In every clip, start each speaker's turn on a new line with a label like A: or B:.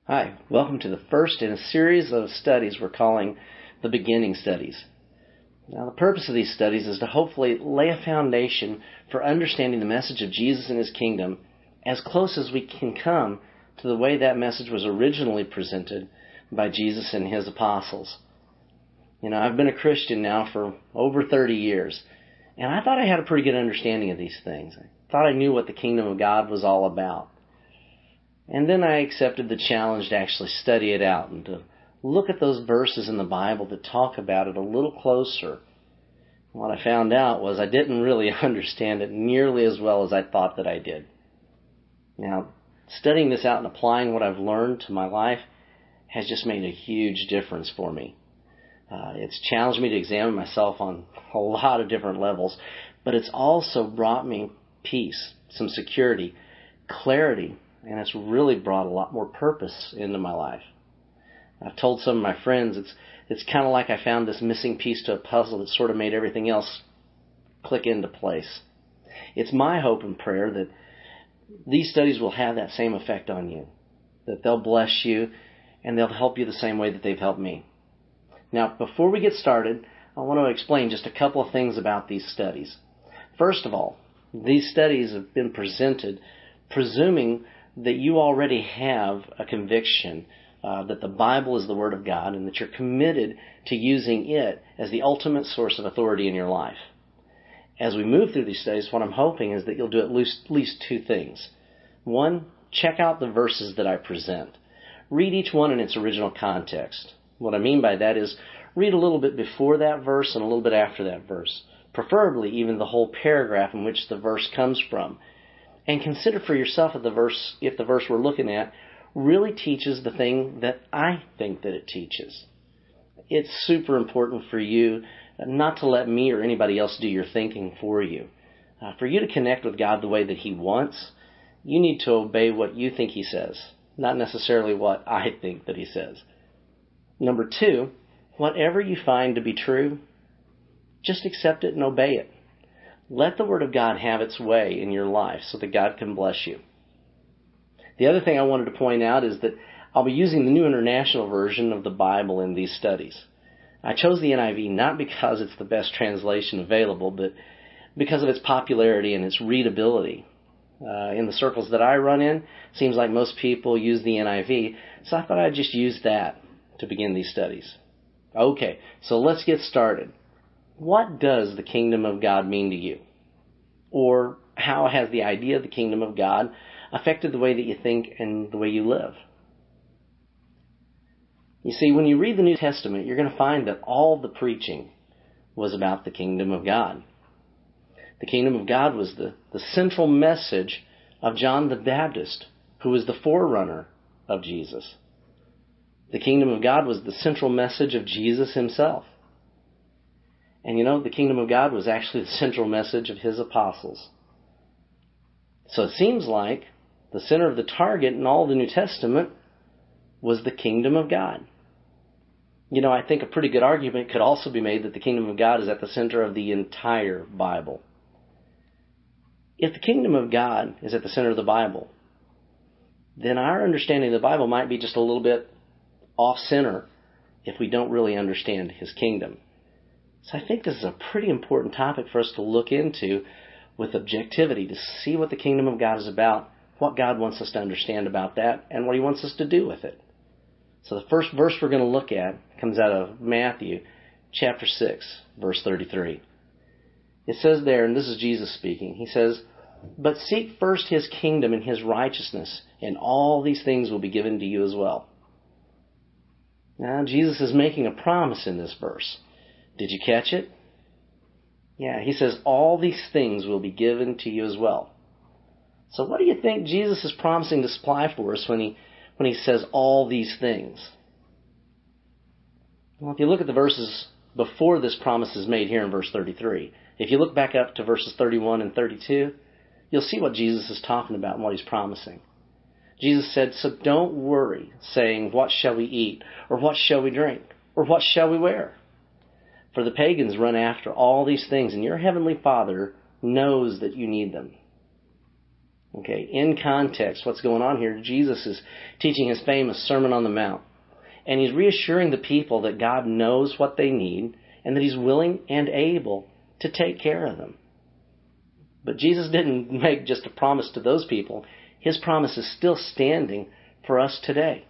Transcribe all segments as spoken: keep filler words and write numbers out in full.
A: Hi, welcome to the first in a series of studies we're calling the Beginning Studies. Now, the purpose of these studies is to hopefully lay a foundation for understanding the message of Jesus and His kingdom as close as we can come to the way that message was originally presented by Jesus and His apostles. You know, I've been a Christian now for over thirty years, and I thought I had a pretty good understanding of these things. I thought I knew what the kingdom of God was all about. And then I accepted the challenge to actually study it out and to look at those verses in the Bible that talk about it a little closer. What I found out was I didn't really understand it nearly as well as I thought that I did. Now, studying this out and applying what I've learned to my life has just made a huge difference for me. Uh, it's challenged me to examine myself on a lot of different levels, but it's also brought me peace, some security, clarity, and it's really brought a lot more purpose into my life. I've told some of my friends it's it's kind of like I found this missing piece to a puzzle that sort of made everything else click into place. It's my hope and prayer that these studies will have that same effect on you, that they'll bless you and they'll help you the same way that they've helped me. Now, before we get started, I want to explain just a couple of things about these studies. First of all, these studies have been presented presuming that you already have a conviction uh, that the Bible is the Word of God and that you're committed to using it as the ultimate source of authority in your life. As we move through these studies, what I'm hoping is that you'll do at least, at least two things. One, check out the verses that I present. Read each one in its original context. What I mean by that is read a little bit before that verse and a little bit after that verse, preferably even the whole paragraph in which the verse comes from. And consider for yourself if the verse, if the verse we're looking at really teaches the thing that I think that it teaches. It's super important for you not to let me or anybody else do your thinking for you. Uh, for you to connect with God the way that He wants, you need to obey what you think He says, not necessarily what I think that He says. Number two, whatever you find to be true, just accept it and obey it. Let the Word of God have its way in your life so that God can bless you. The other thing I wanted to point out is that I'll be using the New International Version of the Bible in these studies. I chose the N I V not because it's the best translation available, but because of its popularity and its readability. Uh, in the circles that I run in, it seems like most people use the N I V, so I thought I'd just use that to begin these studies. Okay, so let's get started. What does the kingdom of God mean to you? Or how has the idea of the kingdom of God affected the way that you think and the way you live? You see, when you read the New Testament, you're going to find that all the preaching was about the kingdom of God. The kingdom of God was the, the central message of John the Baptist, who was the forerunner of Jesus. The kingdom of God was the central message of Jesus Himself. And you know, the kingdom of God was actually the central message of His apostles. So it seems like the center of the target in all the New Testament was the kingdom of God. You know, I think a pretty good argument could also be made that the kingdom of God is at the center of the entire Bible. If the kingdom of God is at the center of the Bible, then our understanding of the Bible might be just a little bit off-center if we don't really understand His kingdom. So I think this is a pretty important topic for us to look into with objectivity, to see what the kingdom of God is about, what God wants us to understand about that, and what He wants us to do with it. So the first verse we're going to look at comes out of Matthew chapter six, verse thirty-three. It says there, and this is Jesus speaking, He says, "But seek first His kingdom and His righteousness, and all these things will be given to you as well." Now, Jesus is making a promise in this verse. Did you catch it? Yeah, He says, all these things will be given to you as well. So what do you think Jesus is promising to supply for us when He when He says all these things? Well, if you look at the verses before this promise is made here in verse thirty-three, if you look back up to verses thirty-one and thirty-two, you'll see what Jesus is talking about and what He's promising. Jesus said, "So don't worry, saying, 'What shall we eat?' or 'What shall we drink?' or 'What shall we wear?' For the pagans run after all these things, and your heavenly Father knows that you need them." Okay, in context, what's going on here, Jesus is teaching his famous Sermon on the Mount. And he's reassuring the people that God knows what they need and that he's willing and able to take care of them. But Jesus didn't make just a promise to those people. His promise is still standing for us today.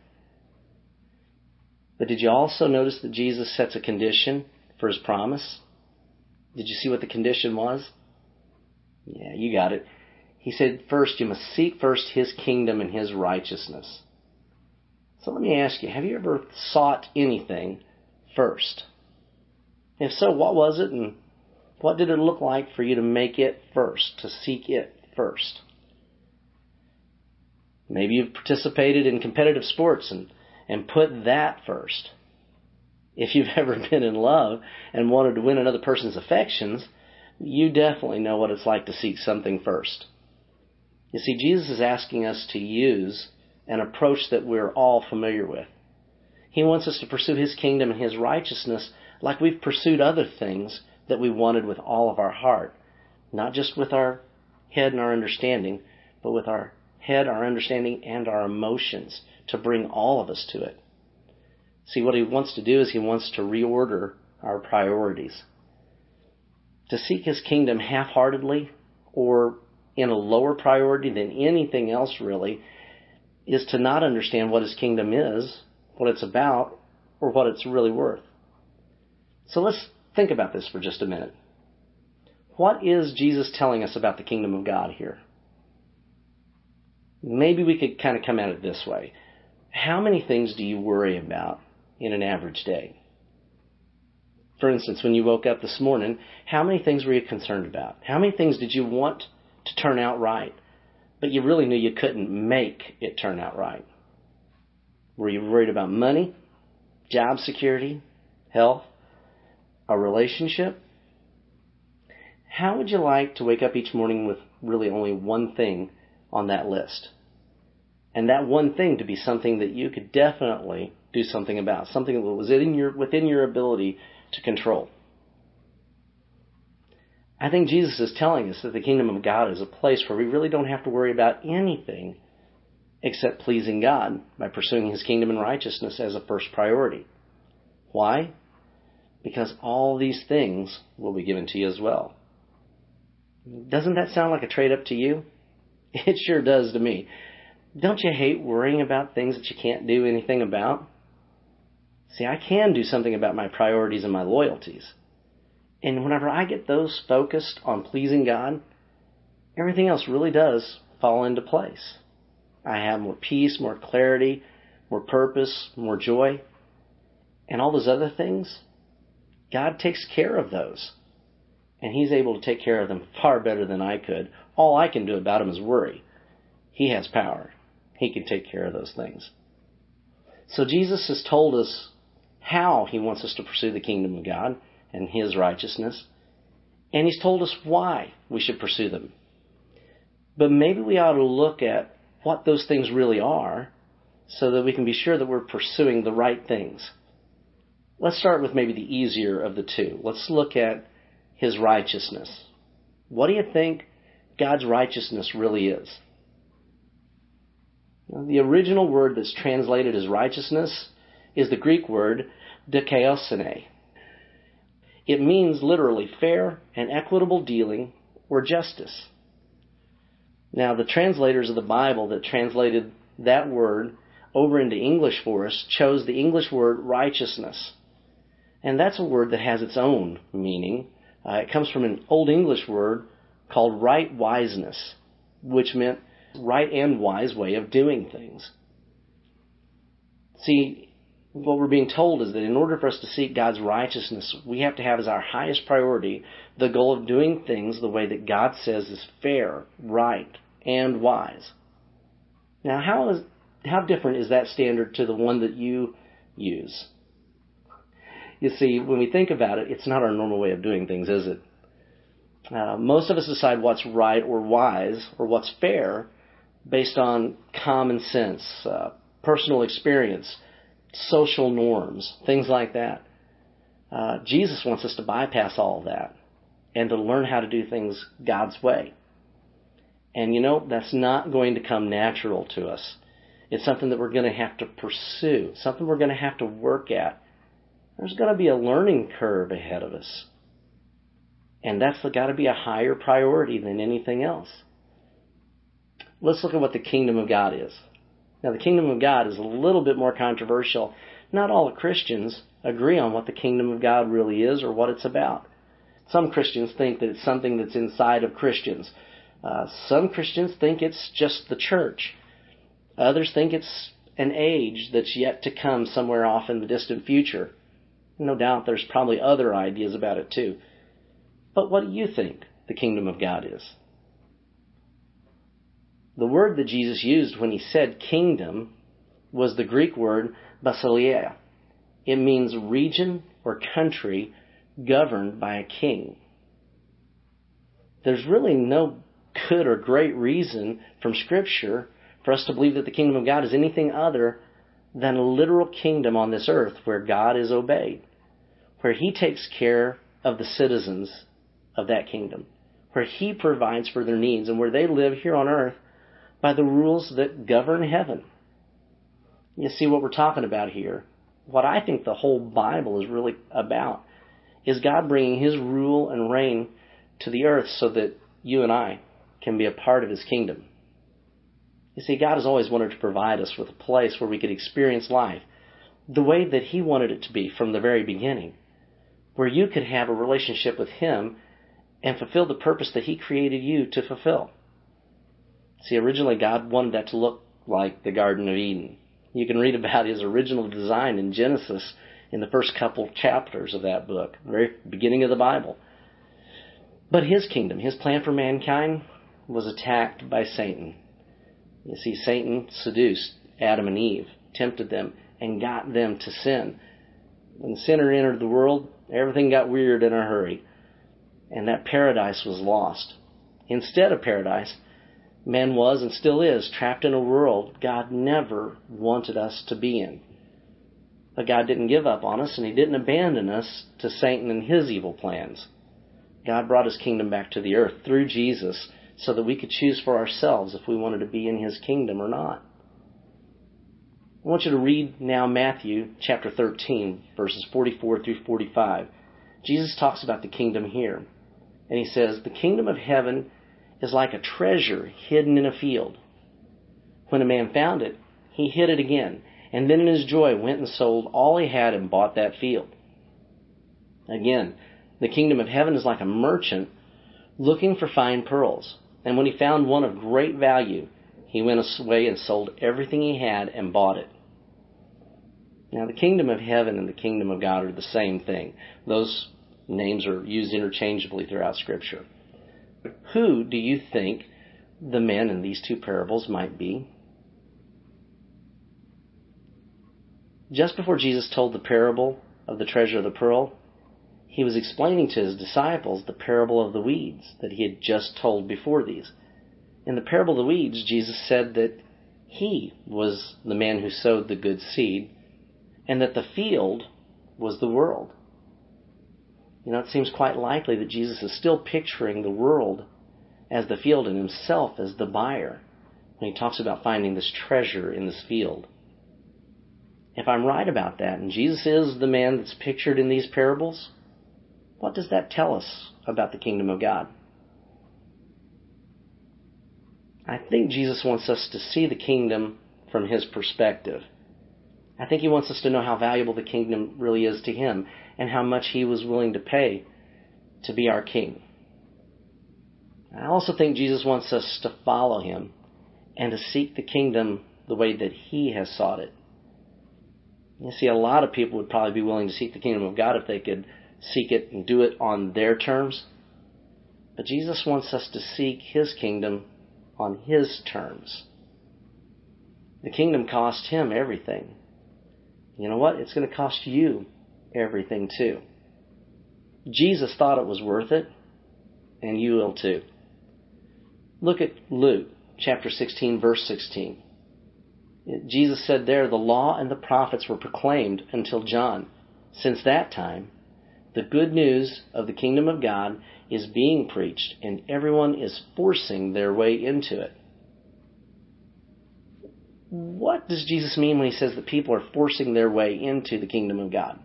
A: But did you also notice that Jesus sets a condition for his promise? Did you see what the condition was? Yeah, you got it. He said, first, you must seek first his kingdom and his righteousness. So let me ask you, have you ever sought anything first? If so, what was it, and what did it look like for you to make it first, to seek it first? Maybe you've participated in competitive sports and, and put that first. If you've ever been in love and wanted to win another person's affections, you definitely know what it's like to seek something first. You see, Jesus is asking us to use an approach that we're all familiar with. He wants us to pursue his kingdom and his righteousness like we've pursued other things that we wanted with all of our heart. Not just with our head and our understanding, but with our head, our understanding, and our emotions to bring all of us to it. See, what he wants to do is he wants to reorder our priorities. To seek his kingdom half-heartedly or in a lower priority than anything else really is to not understand what his kingdom is, what it's about, or what it's really worth. So let's think about this for just a minute. What is Jesus telling us about the kingdom of God here? Maybe we could kind of come at it this way. How many things do you worry about in an average day? For instance, when you woke up this morning, how many things were you concerned about? How many things did you want to turn out right, but you really knew you couldn't make it turn out right? Were you worried about money, job security, health, a relationship? How would you like to wake up each morning with really only one thing on that list? And that one thing to be something that you could definitely do something about, something that was in your, within your ability to control. I think Jesus is telling us that the kingdom of God is a place where we really don't have to worry about anything except pleasing God by pursuing his kingdom and righteousness as a first priority. Why? Because all these things will be given to you as well. Doesn't that sound like a trade-up to you? It sure does to me. Don't you hate worrying about things that you can't do anything about? See, I can do something about my priorities and my loyalties. And whenever I get those focused on pleasing God, everything else really does fall into place. I have more peace, more clarity, more purpose, more joy. And all those other things, God takes care of those. And he's able to take care of them far better than I could. All I can do about them is worry. He has power. He can take care of those things. So Jesus has told us how he wants us to pursue the kingdom of God and his righteousness. And he's told us why we should pursue them. But maybe we ought to look at what those things really are so that we can be sure that we're pursuing the right things. Let's start with maybe the easier of the two. Let's look at his righteousness. What do you think God's righteousness really is? Now, the original word that's translated as righteousness is the Greek word dikaiosune. It means literally fair and equitable dealing or justice. Now, the translators of the Bible that translated that word over into English for us chose the English word righteousness. And that's a word that has its own meaning. Uh, it comes from an Old English word called right wiseness, which meant right and wise way of doing things. See, what we're being told is that in order for us to seek God's righteousness, we have to have as our highest priority the goal of doing things the way that God says is fair, right, and wise. Now, how is how different is that standard to the one that you use? You see, when we think about it, it's not our normal way of doing things, is it? Uh, most of us decide what's right or wise or what's fair based on common sense, uh, personal experience, social norms, things like that. Uh, Jesus wants us to bypass all of that and to learn how to do things God's way. And you know, that's not going to come natural to us. It's something that we're going to have to pursue, something we're going to have to work at. There's going to be a learning curve ahead of us. And that's got to be a higher priority than anything else. Let's look at what the kingdom of God is. Now, the kingdom of God is a little bit more controversial. Not all Christians agree on what the kingdom of God really is or what it's about. Some Christians think that it's something that's inside of Christians. Uh, some Christians think it's just the church. Others think it's an age that's yet to come somewhere off in the distant future. No doubt there's probably other ideas about it too. But what do you think the kingdom of God is? The word that Jesus used when he said kingdom was the Greek word basileia. It means region or country governed by a king. There's really no good or great reason from Scripture for us to believe that the kingdom of God is anything other than a literal kingdom on this earth where God is obeyed, where He takes care of the citizens of that kingdom, where He provides for their needs, and where they live here on earth by the rules that govern heaven. You see what we're talking about here? What I think the whole Bible is really about is God bringing His rule and reign to the earth so that you and I can be a part of His kingdom. You see, God has always wanted to provide us with a place where we could experience life the way that He wanted it to be from the very beginning, where you could have a relationship with Him and fulfill the purpose that He created you to fulfill. See, originally God wanted that to look like the Garden of Eden. You can read about His original design in Genesis in the first couple chapters of that book, the very beginning of the Bible. But His kingdom, His plan for mankind, was attacked by Satan. You see, Satan seduced Adam and Eve, tempted them, and got them to sin. When the sinner entered the world, everything got weird in a hurry, and that paradise was lost. Instead of paradise, man was and still is trapped in a world God never wanted us to be in. But God didn't give up on us, and He didn't abandon us to Satan and his evil plans. God brought His kingdom back to the earth through Jesus so that we could choose for ourselves if we wanted to be in His kingdom or not. I want you to read now Matthew chapter thirteen, verses forty-four through forty-five. Jesus talks about the kingdom here. And He says, "The kingdom of heaven is like a treasure hidden in a field. When a man found it, he hid it again, and then in his joy went and sold all he had and bought that field." Again, the kingdom of heaven is like a merchant looking for fine pearls. And when he found one of great value, he went away and sold everything he had and bought it. Now, the kingdom of heaven and the kingdom of God are the same thing. Those names are used interchangeably throughout Scripture. Who do you think the men in these two parables might be? Just before Jesus told the parable of the treasure of the pearl, He was explaining to His disciples the parable of the weeds that He had just told before these. In the parable of the weeds, Jesus said that He was the man who sowed the good seed, and that the field was the world. You know, it seems quite likely that Jesus is still picturing the world as the field and Himself as the buyer when He talks about finding this treasure in this field. If I'm right about that, and Jesus is the man that's pictured in these parables, what does that tell us about the kingdom of God? I think Jesus wants us to see the kingdom from His perspective. I think He wants us to know how valuable the kingdom really is to Him and how much He was willing to pay to be our King. I also think Jesus wants us to follow Him and to seek the kingdom the way that He has sought it. You see, a lot of people would probably be willing to seek the kingdom of God if they could seek it and do it on their terms. But Jesus wants us to seek His kingdom on His terms. The kingdom cost Him everything. You know what? It's going to cost you everything too. Jesus thought it was worth it, and you will too. Look at Luke chapter sixteen, verse sixteen. Jesus said there, "The law and the prophets were proclaimed until John. Since that time, The good news of the kingdom of God is being preached, and everyone is forcing their way into it. What does Jesus mean when he says that people are forcing their way into the kingdom of God?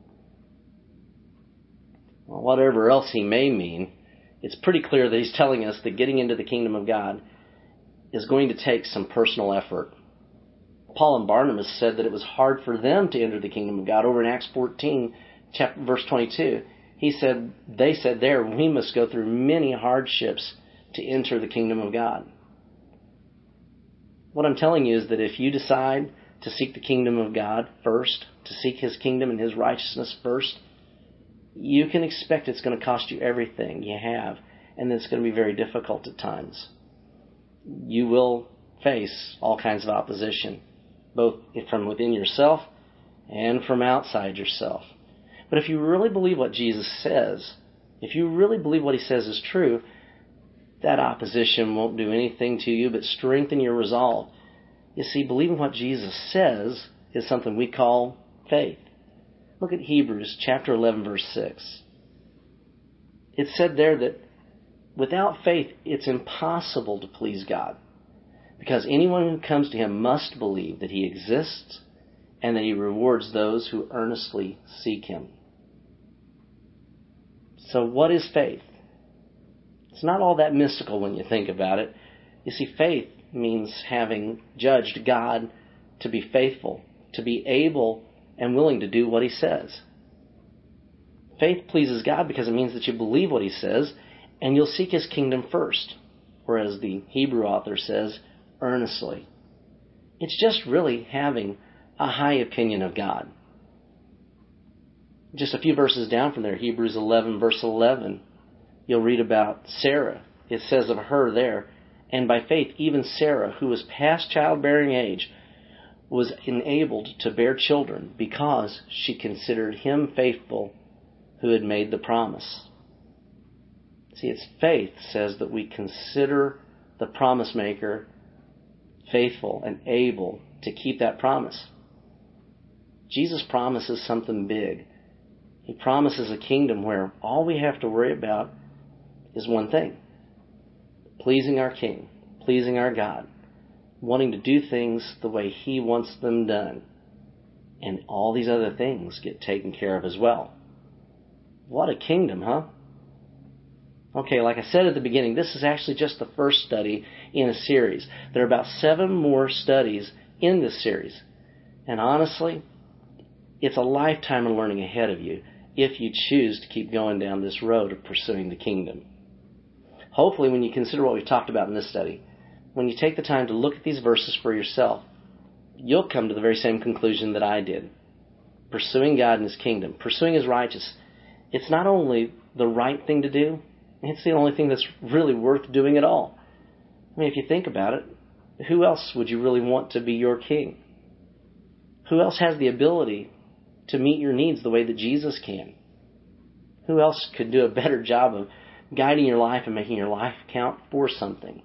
A: Well, whatever else he may mean, it's pretty clear that he's telling us that getting into the kingdom of God is going to take some personal effort. Paul and Barnabas said that it was hard for them to enter the kingdom of God. Over in Acts fourteen, chapter, verse twenty-two, he said, they said there, we must go through many hardships to enter the kingdom of God. What I'm telling you is that if you decide to seek the kingdom of God first, to seek His kingdom and His righteousness first, you can expect it's going to cost you everything you have, and it's going to be very difficult at times. You will face all kinds of opposition, both from within yourself and from outside yourself. But if you really believe what Jesus says, if you really believe what He says is true, that opposition won't do anything to you but strengthen your resolve. You see, believing what Jesus says is something we call faith. Look at Hebrews chapter eleven, verse six. It said there that without faith, it's impossible to please God, because anyone who comes to Him must believe that He exists and that He rewards those who earnestly seek Him. So what is faith? It's not all that mystical when you think about it. You see, faith means having judged God to be faithful, to be able and willing to do what He says. Faith pleases God because it means that you believe what He says and you'll seek His kingdom first, or as the Hebrew author says, earnestly. It's just really having a high opinion of God. Just a few verses down from there, Hebrews eleven, verse eleven, you'll read about Sarah. It says of her there, and by faith even Sarah, who was past childbearing age, was enabled to bear children because she considered Him faithful who had made the promise. See, it's faith says that we consider the promise maker faithful and able to keep that promise. Jesus promises something big. He promises a kingdom where all we have to worry about is one thing: pleasing our King, pleasing our God, wanting to do things the way He wants them done. And all these other things get taken care of as well. What a kingdom, huh? Okay, like I said at the beginning, this is actually just the first study in a series. There are about seven more studies in this series. And honestly, it's a lifetime of learning ahead of you if you choose to keep going down this road of pursuing the kingdom. Hopefully, when you consider what we've talked about in this study, when you take the time to look at these verses for yourself, you'll come to the very same conclusion that I did. Pursuing God and His kingdom, pursuing His righteousness, it's not only the right thing to do, it's the only thing that's really worth doing at all. I mean, if you think about it, who else would you really want to be your king? Who else has the ability to meet your needs the way that Jesus can? Who else could do a better job of guiding your life and making your life count for something?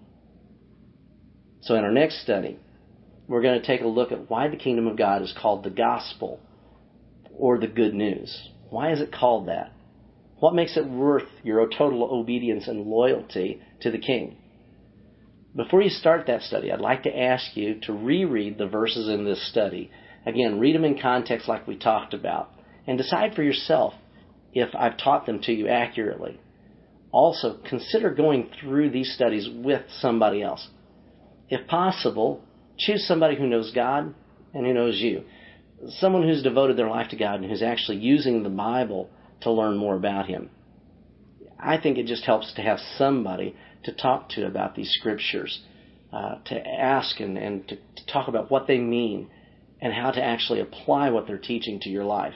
A: So in our next study, we're going to take a look at why the kingdom of God is called the gospel or the good news. Why is it called that? What makes it worth your total obedience and loyalty to the King? Before you start that study, I'd like to ask you to reread the verses in this study. Again, read them in context like we talked about, and decide for yourself if I've taught them to you accurately. Also, consider going through these studies with somebody else. If possible, choose somebody who knows God and who knows you. Someone who's devoted their life to God and who's actually using the Bible to learn more about Him. I think it just helps to have somebody to talk to about these scriptures, uh, to ask and, and to, to talk about what they mean and how to actually apply what they're teaching to your life.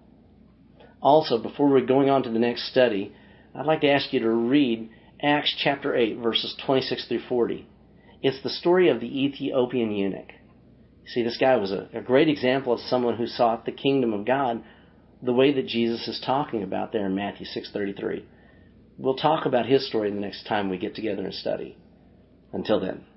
A: Also, before we're going on to the next study, I'd like to ask you to read Acts chapter eight, verses twenty-six through forty. It's the story of the Ethiopian eunuch. You see, this guy was a, a great example of someone who sought the kingdom of God the way that Jesus is talking about there in Matthew six thirty-three. We'll talk about his story the next time we get together and study. Until then.